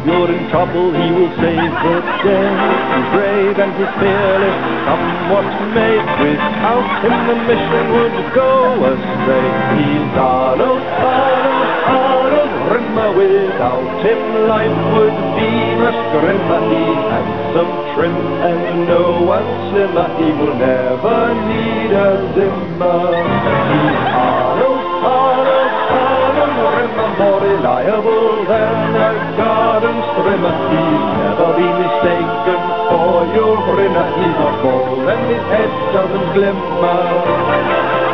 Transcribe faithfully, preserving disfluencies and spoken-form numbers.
you're in trouble, he will save the day. He's brave and he's fearless, come what may. Without him the mission would go astray. He's Arnold, Arnold, Arnold Rimmer. Without him life would be much grimmer. He's handsome, trim, and no one slimmer. He will never need a Zimmer. He's Arnold, Arnold, Arnold Rimmer, more reliable than a garden trimmer. He's never been mistaken for your grinner. He's not bald and his head doesn't glimmer.